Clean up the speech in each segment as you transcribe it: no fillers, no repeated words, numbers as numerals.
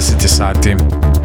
10 sati.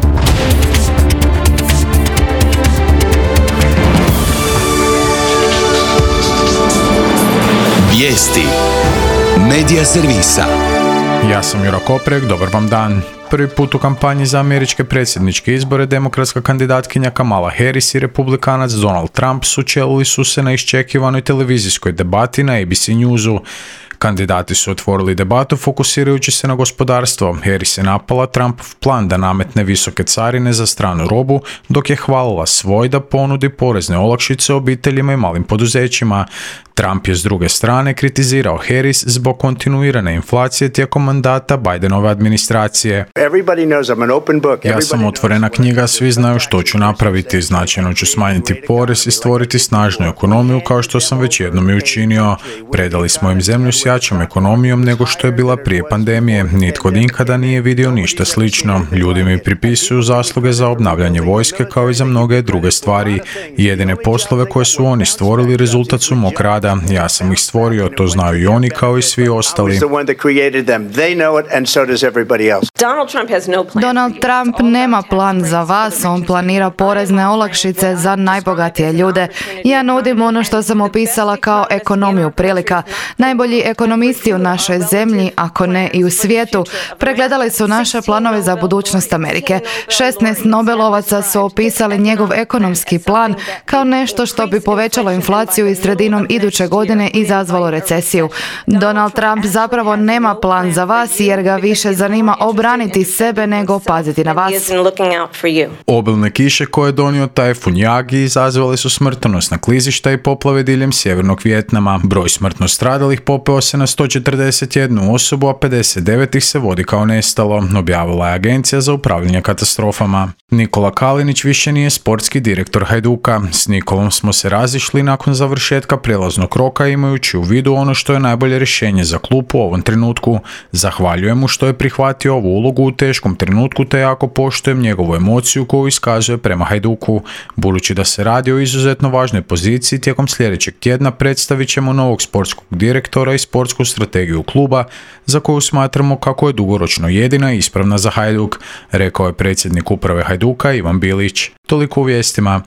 Vijesti Medija servisa. Ja sam Juro Koprek, dobar vam dan. Prvi put u kampanji za američke predsjedničke izbore demokratska kandidatkinja Kamala Harris i republikanac Donald Trump sučelili su se na iščekivanoj televizijskoj debati na ABC Newsu. Kandidati su otvorili debatu fokusirajući se na gospodarstvo. Harris je napala Trumpov plan da nametne visoke carine za stranu robu, dok je hvalila svoj da ponudi porezne olakšice obiteljima i malim poduzećima. Trump je s druge strane kritizirao Harris zbog kontinuirane inflacije tijekom mandata Bidenove administracije. Ja sam otvorena knjiga, svi znaju što ću napraviti. Značajno ću smanjiti porez i stvoriti snažnu ekonomiju kao što sam već jednom i učinio. Predali smo im zemlju s jačom ekonomijom nego što je bila prije pandemije. Nitko nikada nije vidio ništa slično. Ljudi mi pripisuju zasluge za obnavljanje vojske kao i za mnoge druge stvari. Jedine poslove koje su oni stvorili rezultat su mog rada. Ja sam ih stvorio, to znaju i oni kao i svi ostali. Donald Trump nema plan za vas, on planira porezne olakšice za najbogatije ljude. Ja nudim ono što sam opisala kao ekonomiju prilika. Najbolji ekonomisti u našoj zemlji, ako ne i u svijetu, pregledali su naše planove za budućnost Amerike. 16 Nobelovaca su opisali njegov ekonomski plan kao nešto što bi povećalo inflaciju i sredinom iduće godine izazvalo recesiju. Donald Trump zapravo nema plan za vas jer ga više zanima obraniti sebe nego paziti na vas. Obilne kiše koje je donio tajfun Yagi izazvale su smrtonosna klizišta i poplave diljem sjevernog Vijetnama. Broj smrtno stradalih popeo se na 141 osobu, a 59 ih se vodi kao nestalo, objavila je Agencija za upravljanje katastrofama. Nikola Kalinić više nije sportski direktor Hajduka. S Nikolom smo se razišli nakon završetka prijelaznog roka imajući u vidu ono što je najbolje rješenje za klub u ovom trenutku. Zahvaljujem mu što je prihvatio ovu ulogu u teškom trenutku te jako poštujem njegovu emociju koju iskazuje prema Hajduku. Budući da se radi o izuzetno važnoj poziciji, tijekom sljedećeg tjedna predstavit ćemo novog sportskog direktora i sportsku strategiju kluba za koju smatramo kako je dugoročno jedina i ispravna za Hajduk, rekao je predsjednik uprave Hajduka Ivan Bilić. Toliko u vijestima.